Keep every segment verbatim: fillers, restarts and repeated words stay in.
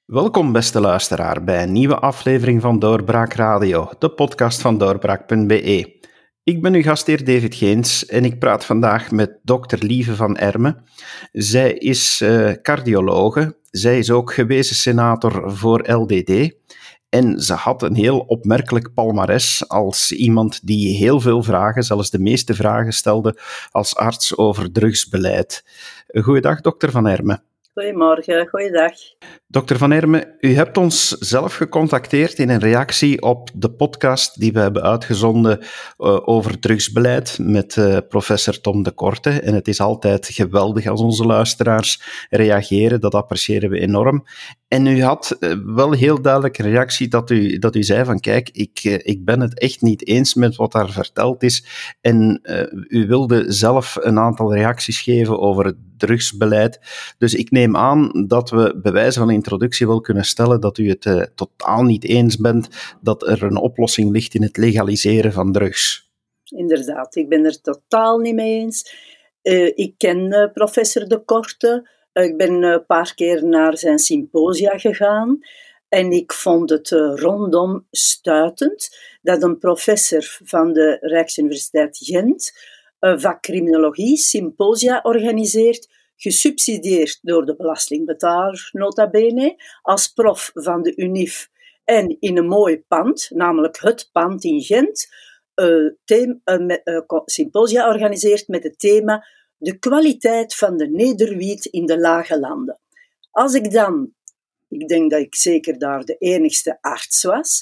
Welkom, beste luisteraar, bij een nieuwe aflevering van Doorbraak Radio, de podcast van doorbraak punt b e. Ik ben uw gastheer David Geens en ik praat vandaag met dokter Lieve van Erme. Zij is uh, cardiologe, zij is ook gewezen senator voor L D D en ze had een heel opmerkelijk palmares als iemand die heel veel vragen, zelfs de meeste vragen stelde als arts over drugsbeleid. Goeiedag, dokter Van Erme. Goedemorgen, goeiedag. dokter Van Erme, u hebt ons zelf gecontacteerd in een reactie op de podcast die we hebben uitgezonden uh, over drugsbeleid met uh, professor Tom de Korte. En het is altijd geweldig als onze luisteraars reageren, dat appreciëren we enorm. En u had uh, wel heel duidelijk een reactie dat u, dat u zei van kijk, ik, uh, ik ben het echt niet eens met wat daar verteld is. En uh, u wilde zelf een aantal reacties geven over het drugsbeleid. Dus ik neem aan dat we bij wijze van introductie wel kunnen stellen dat u het uh, totaal niet eens bent dat er een oplossing ligt in het legaliseren van drugs. Inderdaad, ik ben er totaal niet mee eens. Uh, ik ken uh, professor de Korte. Uh, ik ben een uh, paar keer naar zijn symposia gegaan. En ik vond het uh, rondom stuitend dat een professor van de Rijksuniversiteit Gent uh, vak criminologie symposia organiseert, gesubsidieerd door de belastingbetaler, nota bene, als prof van de UNIF en in een mooi pand, namelijk het pand in Gent, uh, thema, uh, uh, symposia organiseert met het thema de kwaliteit van de nederwiet in de lage landen. Als ik dan, ik denk dat ik zeker daar de enigste arts was,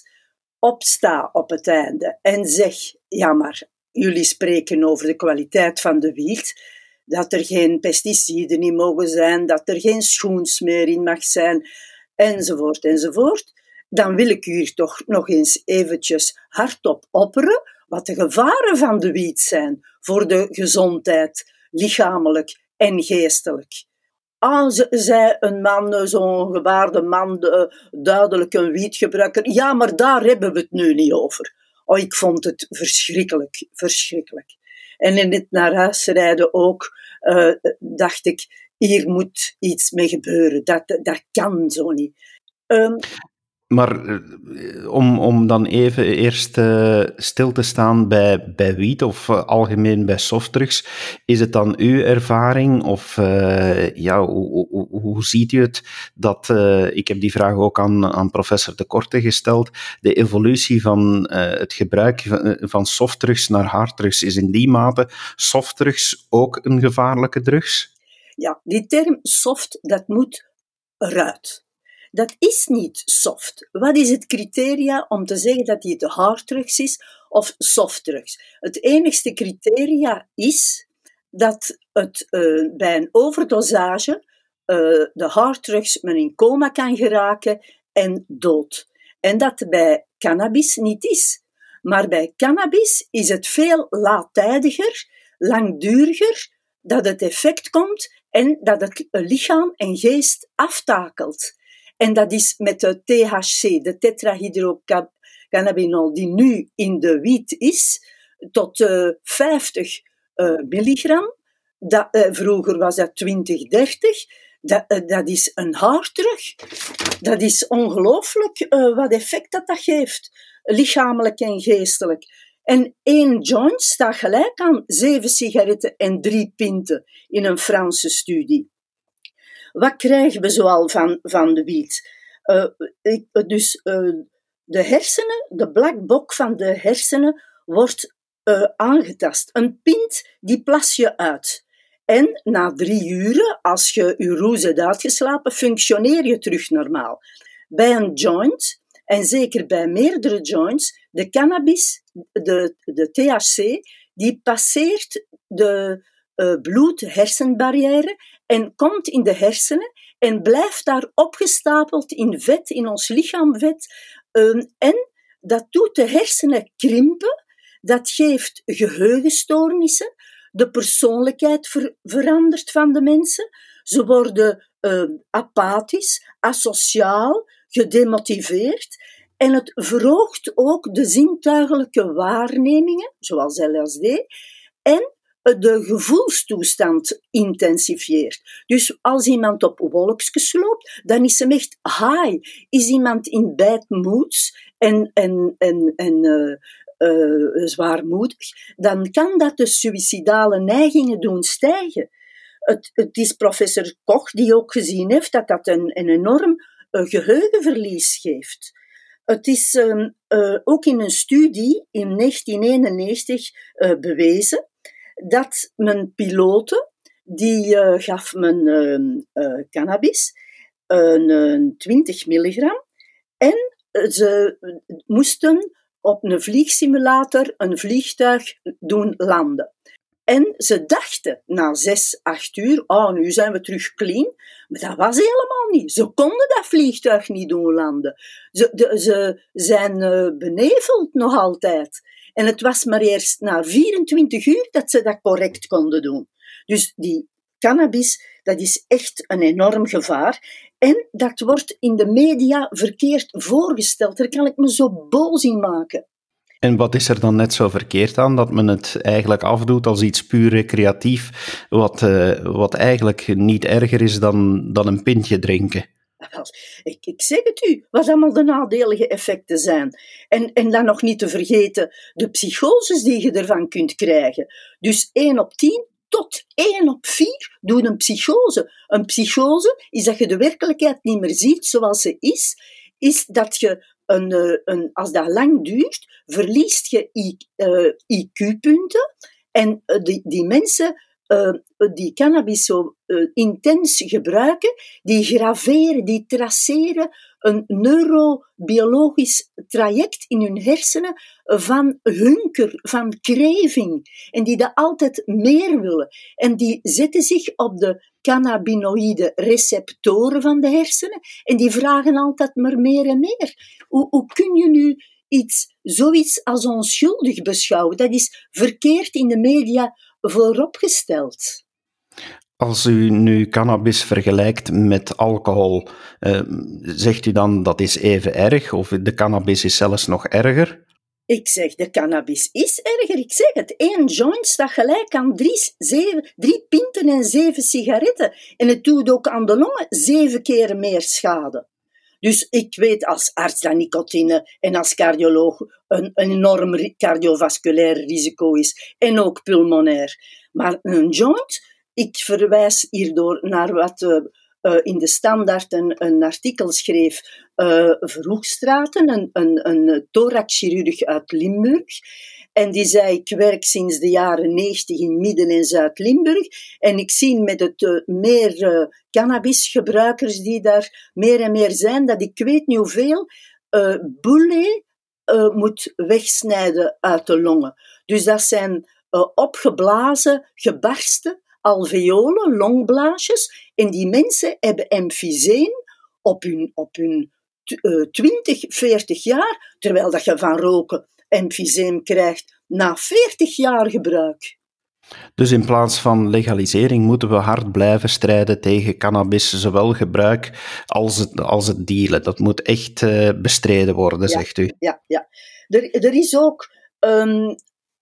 opsta op het einde en zeg, ja maar, jullie spreken over de kwaliteit van de wiet, dat er geen pesticiden in mogen zijn, dat er geen schoens meer in mag zijn, enzovoort, enzovoort, dan wil ik u toch nog eens eventjes hardop opperen wat de gevaren van de wiet zijn voor de gezondheid, lichamelijk en geestelijk. Ah, zei een man, zo'n gebaarde man, duidelijk een wietgebruiker, ja, maar daar hebben we het nu niet over. Oh, ik vond het verschrikkelijk, verschrikkelijk. En in het naar huis rijden ook, uh, dacht ik, hier moet iets mee gebeuren. Dat, dat kan zo niet. Um, Maar uh, om, om dan even eerst uh, stil te staan bij, bij wiet of uh, algemeen bij softdrugs, is het dan uw ervaring of uh, ja, hoe, hoe, hoe ziet u het dat, uh, ik heb die vraag ook aan, aan professor de Korte gesteld, de evolutie van uh, het gebruik van, van softdrugs naar harddrugs, is in die mate softdrugs ook een gevaarlijke drugs? Ja, die term soft, dat moet eruit. Dat is niet soft. Wat is het criteria om te zeggen dat het harddrugs is of softdrugs? Het enigste criteria is dat het uh, bij een overdosage uh, de harddrugs men in coma kan geraken en dood. En dat bij cannabis niet is. Maar bij cannabis is het veel laattijdiger, langduriger, dat het effect komt en dat het lichaam en geest aftakelt. En dat is met de T H C, de tetrahydrocannabinol, die nu in de wiet is, tot uh, vijftig uh, milligram. Dat, uh, vroeger was dat twintig, dertig. Dat, uh, dat is een harddrug. Dat is ongelooflijk uh, wat effect dat, dat geeft, lichamelijk en geestelijk. En één joint staat gelijk aan zeven sigaretten en drie pinten in een Franse studie. Wat krijgen we zoal van, van de wiet? Uh, ik, dus uh, de hersenen, de black box van de hersenen wordt uh, aangetast. Een pint, die plas je uit. En na drie uren, als je je roes hebt uitgeslapen, functioneer je terug normaal. Bij een joint, en zeker bij meerdere joints, de cannabis, de, de T H C, die passeert de uh, bloed-hersenbarrière en komt in de hersenen en blijft daar opgestapeld in vet, in ons lichaamvet. Um, en dat doet de hersenen krimpen, dat geeft geheugenstoornissen, de persoonlijkheid ver- verandert van de mensen. Ze worden uh, apathisch, asociaal, gedemotiveerd. En het verhoogt ook de zintuigelijke waarnemingen, zoals L S D. En de gevoelstoestand intensifieert. Dus als iemand op wolkjes loopt, dan is hem echt high. Is iemand in bad moods en, en, en, en uh, uh, zwaarmoedig, dan kan dat de suïcidale neigingen doen stijgen. Het, het is professor Koch die ook gezien heeft dat dat een, een enorm uh, geheugenverlies geeft. Het is uh, uh, ook in een studie in negentien eenennegentig uh, bewezen dat men piloten, die uh, gaf men uh, uh, cannabis, uh, een twintig milligram, en ze moesten op een vliegsimulator een vliegtuig doen landen. En ze dachten na zes, acht uur, oh, nu zijn we terug clean. Maar dat was helemaal niet. Ze konden dat vliegtuig niet doen landen. Ze, de, ze zijn uh, beneveld nog altijd. En het was maar eerst na vierentwintig uur dat ze dat correct konden doen. Dus die cannabis, dat is echt een enorm gevaar. En dat wordt in de media verkeerd voorgesteld. Daar kan ik me zo boos in maken. En wat is er dan net zo verkeerd aan, dat men het eigenlijk afdoet als iets puur recreatief, wat, uh, wat eigenlijk niet erger is dan, dan een pintje drinken? Ik, ik zeg het u, wat allemaal de nadelige effecten zijn. En, en dan nog niet te vergeten de psychoses die je ervan kunt krijgen. Dus één op tien tot één op vier doet een psychose. Een psychose is dat je de werkelijkheid niet meer ziet zoals ze is, is dat je Een, een, als dat lang duurt, verliest je I Q-punten en die, die mensen uh, die cannabis zo uh, intens gebruiken, die graveren, die traceren een neurobiologisch traject in hun hersenen van hunker, van craving, en die dat altijd meer willen. En die zetten zich op de cannabinoïde receptoren van de hersenen en die vragen altijd maar meer en meer. Hoe, hoe kun je nu iets, zoiets als onschuldig beschouwen? Dat is verkeerd in de media vooropgesteld. Als u nu cannabis vergelijkt met alcohol, uh, zegt u dan dat is even erg, of de cannabis is zelfs nog erger? Ik zeg, de cannabis is erger. Ik zeg het, één joint staat gelijk aan drie, zeven, drie pinten en zeven sigaretten. En het doet ook aan de longen zeven keer meer schade. Dus ik weet als arts dat nicotine en als cardioloog een, een enorm cardiovasculair risico is. En ook pulmonair. Maar een joint, ik verwijs hierdoor naar wat uh, uh, in de Standaard een, een artikel schreef uh, Vroegstraten, een, een, een thoraxchirurg uit Limburg. En die zei, ik werk sinds de jaren negentig in Midden- en Zuid-Limburg en ik zie met het uh, meer uh, cannabisgebruikers die daar meer en meer zijn, dat ik weet niet hoeveel uh, bulle uh, moet wegsnijden uit de longen. Dus dat zijn uh, opgeblazen, gebarsten alveolen, longblaasjes, en die mensen hebben emfyseem op hun, op hun uh, twintig, veertig jaar, terwijl dat je van roken emfyseem krijgt na veertig jaar gebruik. Dus in plaats van legalisering moeten we hard blijven strijden tegen cannabis, zowel gebruik als het, als het dealen. Dat moet echt uh, bestreden worden, ja, zegt u. Ja, ja. Er, er is ook um,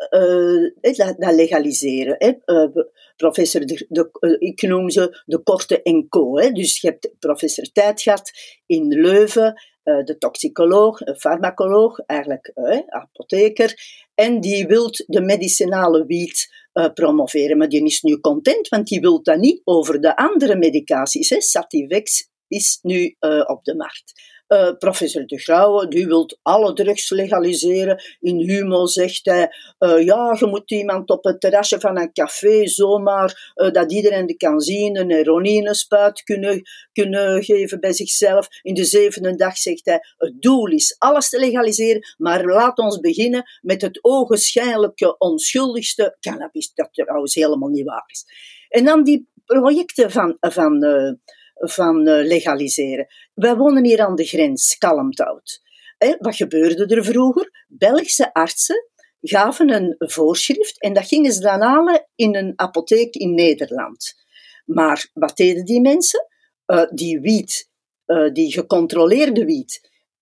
uh, dat, dat legaliseren. Hè. Uh, professor, de, de, ik noem ze de Korte en Co. Hè. Dus je hebt professor Tijdgat in Leuven, uh, de toxicoloog, een farmacoloog, eigenlijk uh, apotheker, en die wil de medicinale wiet uh, promoveren. Maar die is nu content, want die wil dat niet over de andere medicaties. Hè. Sativex is nu uh, op de markt. Uh, professor De Grauwe, die wil alle drugs legaliseren. In Humo zegt hij, uh, ja, je moet iemand op het terrasje van een café zomaar, uh, dat iedereen die kan zien, een heroïnespuit kunnen, kunnen geven bij zichzelf. In de zevende dag zegt hij, het doel is alles te legaliseren, maar laat ons beginnen met het ogenschijnlijke onschuldigste cannabis, dat trouwens helemaal niet waar is. En dan die projecten van... van uh, van uh, legaliseren. Wij wonen hier aan de grens, Kalmthout. Eh, wat gebeurde er vroeger? Belgische artsen gaven een voorschrift en dat gingen ze dan halen in een apotheek in Nederland. Maar wat deden die mensen? Uh, die wiet, uh, die gecontroleerde wiet,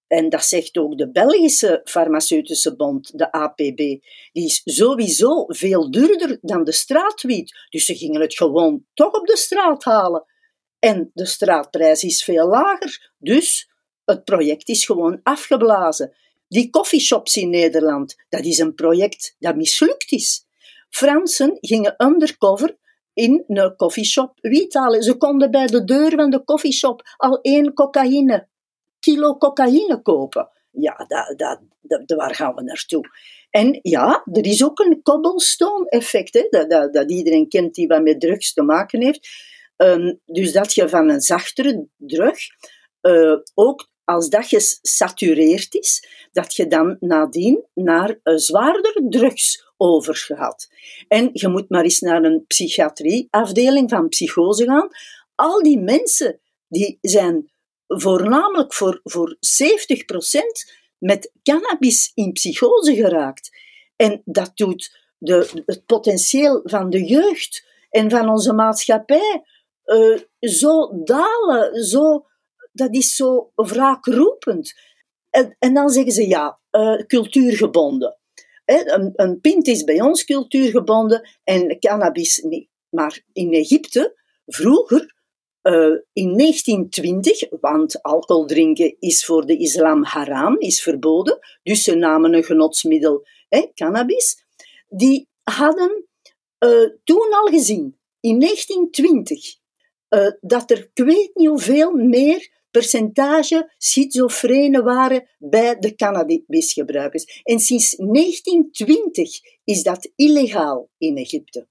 en dat zegt ook de Belgische Farmaceutische Bond, de A P B, die is sowieso veel duurder dan de straatwiet. Dus ze gingen het gewoon toch op de straat halen. En de straatprijs is veel lager, dus het project is gewoon afgeblazen. Die coffeeshops in Nederland, dat is een project dat mislukt is. Fransen gingen undercover in een coffeeshop wiet halen. Ze konden bij de deur van de coffeeshop al één cocaïne, kilo cocaïne kopen. Ja, dat, dat, dat, waar gaan we naartoe? En ja, er is ook een cobblestone-effect, hè, dat, dat, dat iedereen kent die wat met drugs te maken heeft. Um, dus dat je van een zachtere drug, uh, ook als dat gesatureerd is, dat je dan nadien naar uh, zwaardere drugs overgaat. En je moet maar eens naar een psychiatrieafdeling van psychose gaan. Al die mensen die zijn voornamelijk voor, voor zeventig procent met cannabis in psychose geraakt. En dat doet de, het potentieel van de jeugd en van onze maatschappij uh, zo dalen, zo, dat is zo wraakroepend. En, en dan zeggen ze, ja, uh, cultuurgebonden. He, een, een pint is bij ons cultuurgebonden en cannabis niet. Maar in Egypte, vroeger, uh, in negentien twintig, want alcohol drinken is voor de islam haram, is verboden, dus ze namen een genotsmiddel, he, cannabis, die hadden uh, toen al gezien, in negentien twintig, uh, dat er, ik weet niet hoeveel meer percentage schizofrenen waren bij de cannabisgebruikers. En sinds negentien twintig is dat illegaal in Egypte.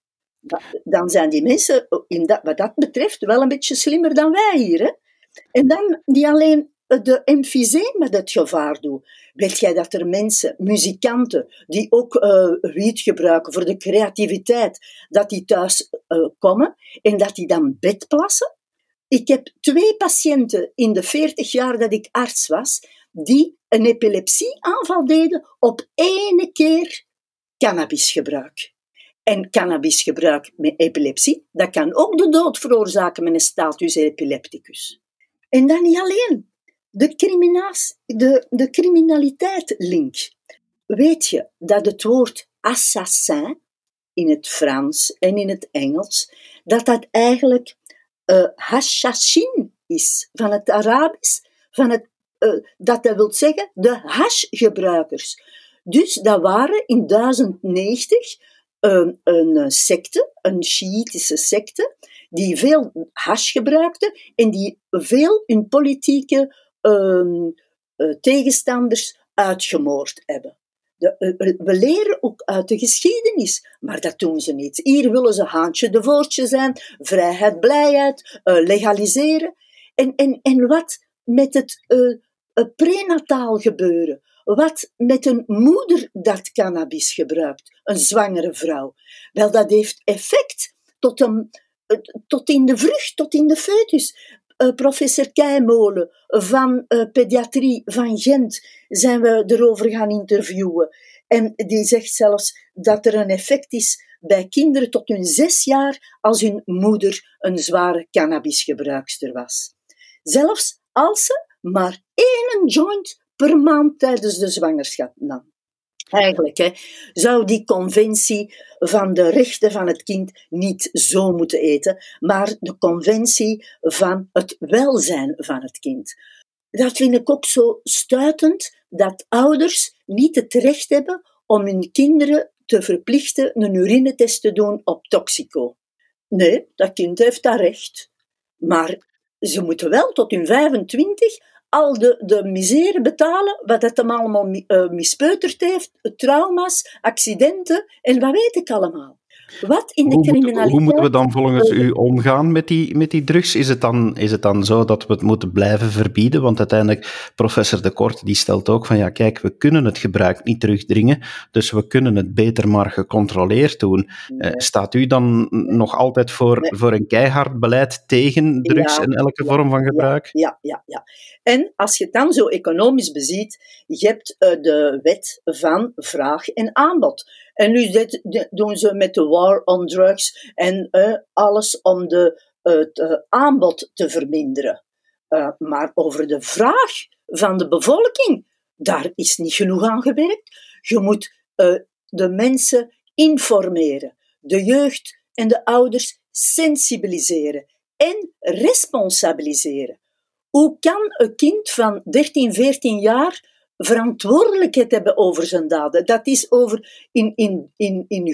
Dan zijn die mensen, in dat, wat dat betreft, wel een beetje slimmer dan wij hier. Hè? En dan niet alleen de emfyseem met het gevaar doet. Weet jij dat er mensen, muzikanten, die ook uh, wiet gebruiken voor de creativiteit, dat die thuis uh, komen en dat die dan bedplassen? Ik heb twee patiënten in de veertig jaar dat ik arts was, die een epilepsieaanval deden op ene keer cannabisgebruik. En cannabisgebruik met epilepsie, dat kan ook de dood veroorzaken met een status epilepticus. En dan niet alleen. De, de, de criminaliteit-link. Weet je dat het woord assassin in het Frans en in het Engels, dat dat eigenlijk uh, hashashin is, van het Arabisch, van het, uh, dat dat wil zeggen de hashgebruikers. Dus dat waren in duizend negentig een, een secte, een Sjiïtische secte, die veel hash gebruikte en die veel hun politieke uh, uh, tegenstanders uitgemoord hebben. De, uh, we leren ook uit de geschiedenis, maar dat doen ze niet. Hier willen ze haantje de voortje zijn, vrijheid, blijheid, uh, legaliseren. En, en, en wat met het uh, prenataal gebeuren? Wat met een moeder dat cannabis gebruikt, een zwangere vrouw? Wel, dat heeft effect tot, een, tot in de vrucht, tot in de foetus. Uh, professor Keimolen van uh, pediatrie van Gent zijn we erover gaan interviewen. En die zegt zelfs dat er een effect is bij kinderen tot hun zes jaar als hun moeder een zware cannabisgebruikster was. Zelfs als ze maar één joint per maand tijdens de zwangerschap nam. Eigenlijk hè, zou die conventie van de rechten van het kind niet zo moeten eten, maar de conventie van het welzijn van het kind. Dat vind ik ook zo stuitend, dat ouders niet het recht hebben om hun kinderen te verplichten een urinetest te doen op toxico. Nee, dat kind heeft dat recht. Maar ze moeten wel tot hun vijfentwintig al de, de misère betalen, wat het hem allemaal uh, mispeuterd heeft, trauma's, accidenten en wat weet ik allemaal. Wat in de hoe criminaliteit... Moet, hoe moeten we dan volgens u omgaan met die, met die drugs? Is het, dan, is het dan zo dat we het moeten blijven verbieden? Want uiteindelijk, professor De Korte die stelt ook van, ja kijk, we kunnen het gebruik niet terugdringen, dus we kunnen het beter maar gecontroleerd doen. Nee. Uh, staat u dan nog altijd voor, nee. voor een keihard beleid tegen drugs ja, en elke ja, vorm van gebruik? Ja, ja, ja. En als je het dan zo economisch beziet, je hebt uh, de wet van vraag en aanbod. En nu dit, dit doen ze met de war on drugs en uh, alles om de, uh, het uh, aanbod te verminderen. Uh, maar over de vraag van de bevolking. Daar is niet genoeg aan gewerkt. Je moet uh, de mensen informeren, de jeugd en de ouders sensibiliseren en responsabiliseren. Hoe kan een kind van dertien, veertien jaar verantwoordelijkheid hebben over zijn daden? Dat is over in, in, in, in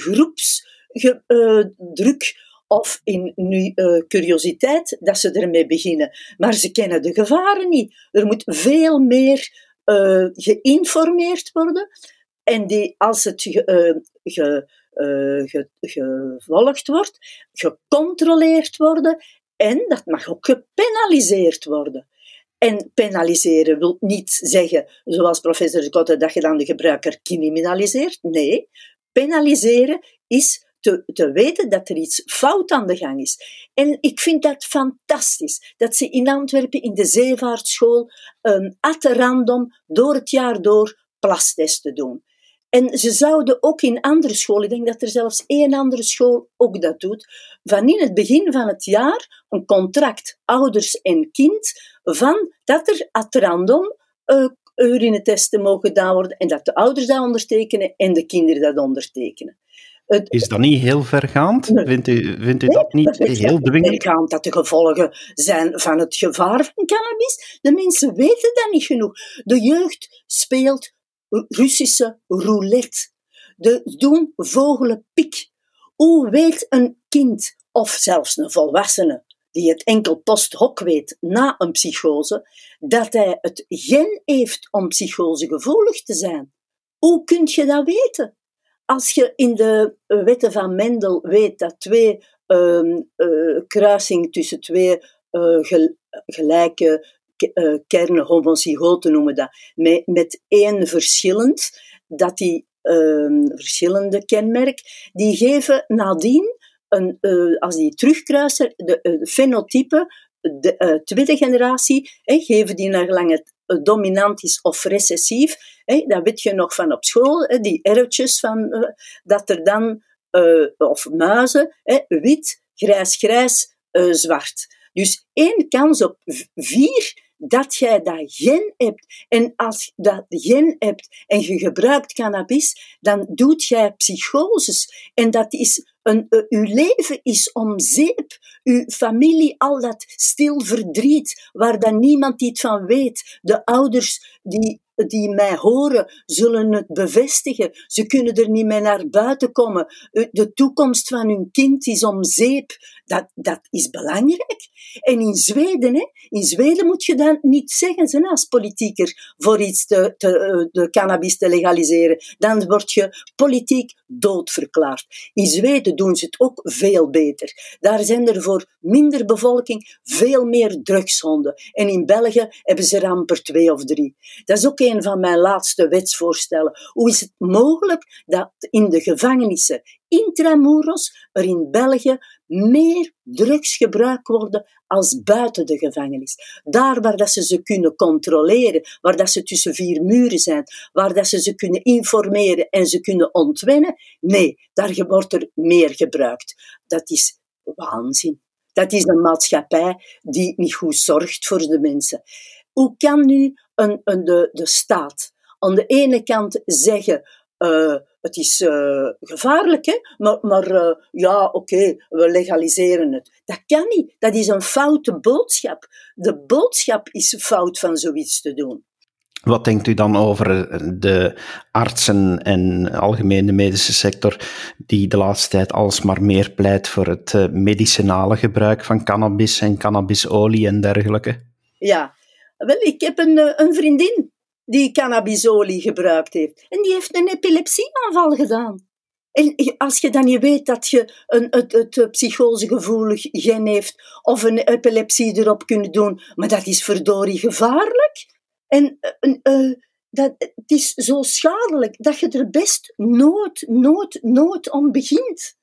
groepsdruk uh, of in nu, uh, curiositeit dat ze ermee beginnen. Maar ze kennen de gevaren niet. Er moet veel meer uh, geïnformeerd worden. En die, als het ge, uh, ge, uh, ge, gevolgd wordt, gecontroleerd worden, en dat mag ook gepenaliseerd worden. En penaliseren wil niet zeggen, zoals professor de Korte, dat je dan de gebruiker criminaliseert. Nee, penaliseren is te, te weten dat er iets fout aan de gang is. En ik vind dat fantastisch, dat ze in Antwerpen in de zeevaartschool um, at random door het jaar door plastesten doen. En ze zouden ook in andere scholen, ik denk dat er zelfs één andere school ook dat doet, van in het begin van het jaar een contract, ouders en kind, van dat er at random uh, urinetesten mogen gedaan worden en dat de ouders dat ondertekenen en de kinderen dat ondertekenen. Het, is dat niet heel vergaand? Nee. Vindt u, vindt u nee, dat niet dat heel dwingend? Vergaand dat de gevolgen zijn van het gevaar van cannabis. De mensen weten dat niet genoeg. De jeugd speelt Russische roulette. De doen vogelenpik. Hoe weet een kind, of zelfs een volwassene, die het enkel post hoc weet na een psychose, dat hij het gen heeft om psychosegevoelig te zijn? Hoe kun je dat weten? Als je in de wetten van Mendel weet dat twee uh, uh, kruising tussen twee uh, gel- gelijke uh, kernen, homozygoten noemen dat, met, met één verschillend, dat die uh, verschillende kenmerk, die geven nadien, een, uh, als die terugkruisen, de uh, fenotype, de uh, tweede generatie, eh, geven die naar gelang het uh, dominant is of recessief, eh, dat weet je nog van op school, eh, die erwtjes van, uh, dat er dan, uh, of muizen, eh, wit, grijs-grijs, uh, zwart. Dus één kans op vier dat jij dat gen hebt. En als je dat gen hebt en je gebruikt cannabis, dan doet jij psychoses. En dat is een, uh, uw leven is om zeep. Uw familie, al dat stil verdriet, waar dan niemand iets van weet. De ouders die, die mij horen, zullen het bevestigen. Ze kunnen er niet mee naar buiten komen. De toekomst van hun kind is om zeep. Dat, dat is belangrijk. En in Zweden, hè, in Zweden moet je dan niet zeggen, hè, als politieker, voor iets te, te, de cannabis te legaliseren. Dan word je politiek doodverklaard. In Zweden doen ze het ook veel beter. Daar zijn er voor minder bevolking veel meer drugshonden. En in België hebben ze er amper twee of drie. Dat is ook een van mijn laatste wetsvoorstellen. Hoe is het mogelijk dat in de gevangenissen intramuros er in België meer drugs gebruikt worden als buiten de gevangenis? Daar waar dat ze ze kunnen controleren, waar dat ze tussen vier muren zijn, waar dat ze ze kunnen informeren en ze kunnen ontwennen, nee, daar wordt er meer gebruikt. Dat is waanzin. Dat is een maatschappij die niet goed zorgt voor de mensen. Hoe kan nu een, een, de, de staat aan de ene kant zeggen, uh, het is uh, gevaarlijk, hè? maar, maar uh, ja, oké, okay, we legaliseren het. Dat kan niet. Dat is een foute boodschap. De boodschap is fout van zoiets te doen. Wat denkt u dan over de artsen en algemene medische sector die de laatste tijd alsmaar meer pleit voor het uh, medicinale gebruik van cannabis en cannabisolie en dergelijke? Ja, wel, ik heb een, een vriendin die cannabisolie gebruikt heeft. En die heeft een epilepsieaanval gedaan. En als je dan niet weet dat je een, het, het psychosegevoelig gen heeft of een epilepsie erop kunt doen, maar dat is verdorie gevaarlijk. En uh, uh, dat, het is zo schadelijk dat je er best nooit, nooit, nooit om begint.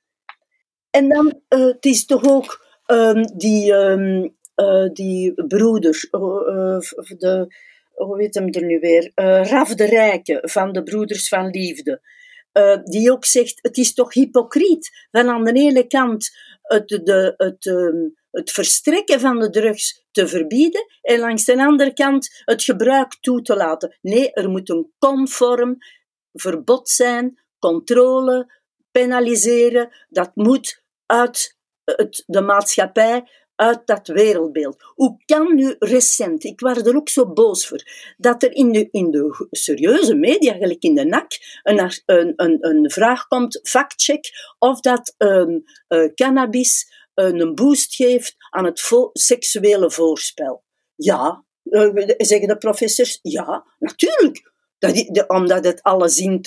En dan, uh, het is toch ook um, die, um, uh, die broeder, uh, de, hoe heet hem er nu weer, uh, Raf de Rijke van de Broeders van Liefde, uh, die ook zegt, het is toch hypocriet, van aan de ene kant het, de, het um, het verstrekken van de drugs te verbieden en langs de andere kant het gebruik toe te laten. Nee, er moet een conform verbod zijn, controle, penaliseren. Dat moet uit het, de maatschappij, uit dat wereldbeeld. Hoe kan nu recent, ik was er ook zo boos voor, dat er in de, in de serieuze media, gelijk in de N A C, een, een, een, een vraag komt, factcheck, of dat um, uh, cannabis uh, een boost geeft aan het vo- seksuele voorspel. Ja, uh, zeggen de professors, ja, natuurlijk. Dat die, de, omdat het alle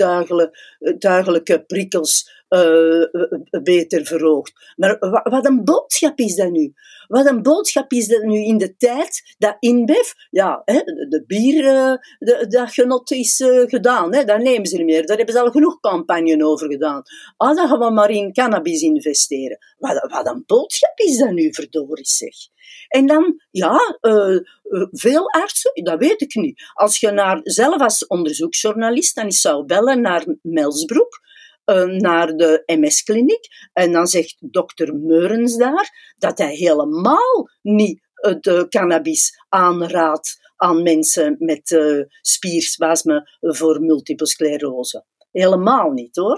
zintuigelijke prikkels uh, beter verhoogt. Maar wat, wat een boodschap is dat nu? Wat een boodschap is dat nu in de tijd dat InBev, ja, hè, de, de bier, uh, de, dat genot is uh, gedaan, hè, dat nemen ze niet meer. Daar hebben ze al genoeg campagne over gedaan. Ah, dan gaan we maar in cannabis investeren. Wat, wat een boodschap is dat nu, verdorie zeg. En dan, ja, uh, uh, veel artsen, dat weet ik niet. Als je naar, zelf als onderzoeksjournalist, dan zou bellen naar Melsbroek, uh, naar de M S-kliniek, en dan zegt dokter Meurens daar dat hij helemaal niet uh, de cannabis aanraadt aan mensen met uh, spierspasme voor multiple sclerose. Helemaal niet, hoor.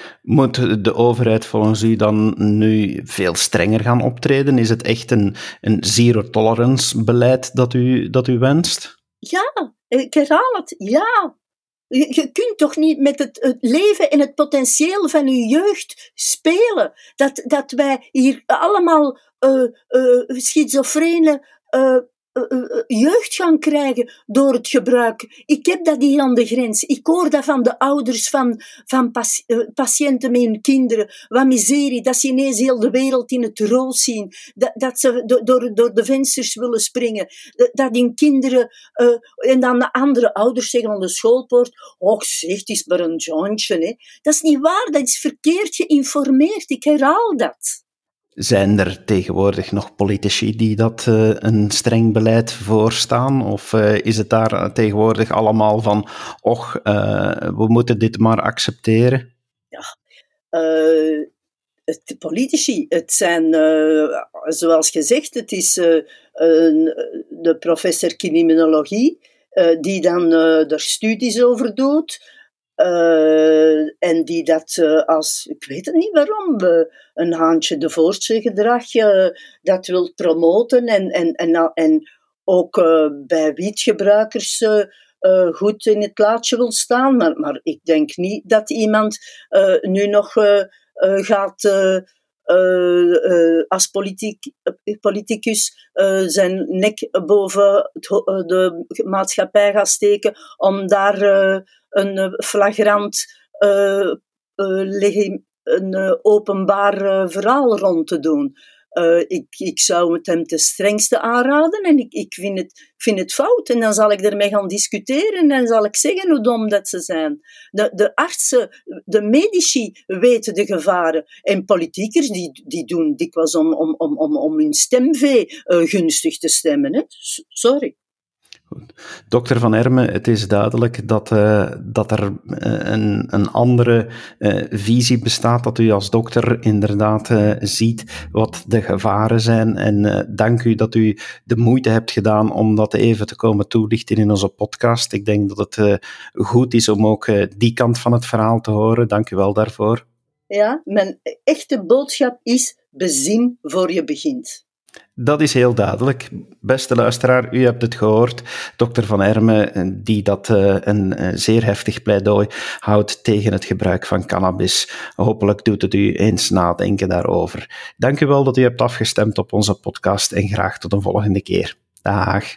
Moet de overheid volgens u dan nu veel strenger gaan optreden? Is het echt een, een zero-tolerance beleid dat u, dat u wenst? Ja, ik herhaal het, ja. Je, je kunt toch niet met het, het leven en het potentieel van je jeugd spelen. Dat, dat wij hier allemaal uh, uh, schizofrene uh, uh, uh, jeugd gaan krijgen door het gebruik. Ik heb dat hier aan de grens. Ik hoor dat van de ouders van, van pas, uh, patiënten met hun kinderen. Wat miserie, dat ze ineens heel de wereld in het rood zien. Dat, dat ze do, door, door de vensters willen springen. Dat, dat hun kinderen... Uh, en dan de andere ouders zeggen aan de schoolpoort, och zeg, het is maar een jointje. Hè. Dat is niet waar, dat is verkeerd geïnformeerd. Ik herhaal dat. Zijn er tegenwoordig nog politici die dat uh, een streng beleid voorstaan? Of uh, is het daar tegenwoordig allemaal van, och, uh, we moeten dit maar accepteren? Ja, uh, het politici, het zijn, uh, zoals gezegd, het is uh, uh, de professor criminologie, uh, die dan uh, er studies over doet. Uh, en die dat uh, als, ik weet het niet waarom, uh, een haantje de voortse gedrag uh, dat wil promoten en, en, en, en ook uh, bij wietgebruikers uh, uh, goed in het laadje wil staan. Maar, maar ik denk niet dat iemand uh, nu nog uh, uh, gaat... Uh, Uh, uh, als politiek, uh, politicus uh, zijn nek boven het, uh, de maatschappij gaat steken om daar uh, een flagrant uh, uh, legim, een uh, openbaar uh, verhaal rond te doen. Uh, ik, ik zou het hem ten strengste aanraden en ik, ik vind, het, vind het fout. En dan zal ik ermee gaan discussiëren en dan zal ik zeggen hoe dom dat ze zijn. De, de artsen, de medici weten de gevaren. En politiekers die, die doen dikwijls om, om, om, om, om hun stemvee uh, gunstig te stemmen. Hè? Sorry. Goed. Dokter Van Erme, het is duidelijk dat, uh, dat er uh, een, een andere uh, visie bestaat, dat u als dokter inderdaad uh, ziet wat de gevaren zijn. En uh, dank u dat u de moeite hebt gedaan om dat even te komen toelichten in onze podcast. Ik denk dat het uh, goed is om ook uh, die kant van het verhaal te horen. Dank u wel daarvoor. Ja, mijn echte boodschap is bezin voor je begint. Dat is heel duidelijk. Beste luisteraar, u hebt het gehoord. Dokter Van Erme, die dat uh, een uh, zeer heftig pleidooi houdt tegen het gebruik van cannabis. Hopelijk doet het u eens nadenken daarover. Dank u wel dat u hebt afgestemd op onze podcast en graag tot een volgende keer. Dag.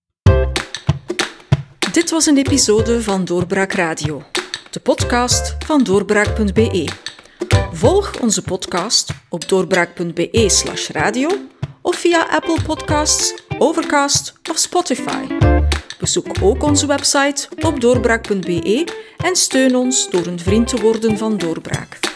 Dit was een episode van Doorbraak Radio, de podcast van doorbraak punt b e. Volg onze podcast op doorbraak punt b e slash radio of via Apple Podcasts, Overcast of Spotify. Bezoek ook onze website op doorbraak punt b e en steun ons door een vriend te worden van Doorbraak.